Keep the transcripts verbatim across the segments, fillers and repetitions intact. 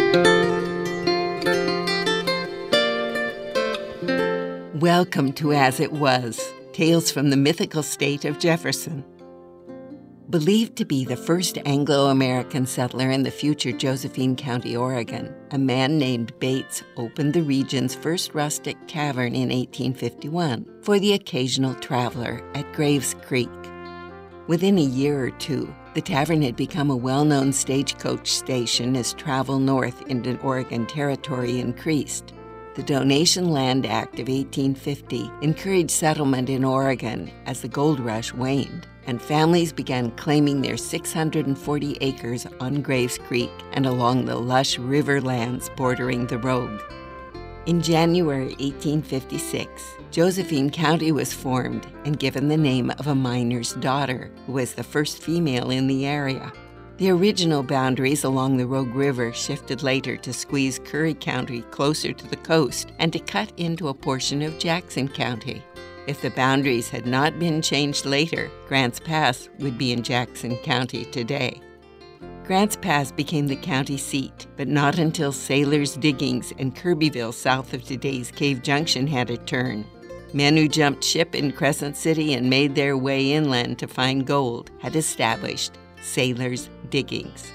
Welcome to As It Was, Tales from the Mythical State of Jefferson. Believed to be the first Anglo-American settler in the future Josephine County, Oregon, a man named Bates opened the region's first rustic tavern in eighteen fifty-one for the occasional traveler at Graves Creek. Within a year or two, the tavern had become a well-known stagecoach station as travel north into Oregon Territory increased. The Donation Land Act of eighteen fifty encouraged settlement in Oregon as the gold rush waned, and families began claiming their six hundred forty acres on Graves Creek and along the lush river lands bordering the Rogue. In January eighteen fifty-six, Josephine County was formed and given the name of a miner's daughter, who was the first female in the area. The original boundaries along the Rogue River shifted later to squeeze Curry County closer to the coast and to cut into a portion of Jackson County. If the boundaries had not been changed later, Grants Pass would be in Jackson County today. Grants Pass became the county seat, but not until Sailor's Diggings and Kirbyville south of today's Cave Junction had a turn. Men who jumped ship in Crescent City and made their way inland to find gold had established Sailor's Diggings.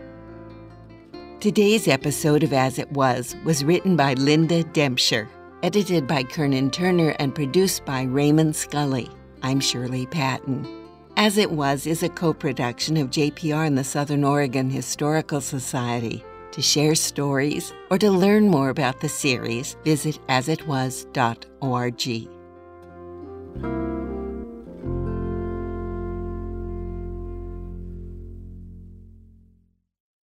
Today's episode of As It Was was written by Linda Dempscher, edited by Kernan Turner, and produced by Raymond Scully. I'm Shirley Patton. As It Was is a co-production of J P R and the Southern Oregon Historical Society. To share stories or to learn more about the series, visit as it was dot org.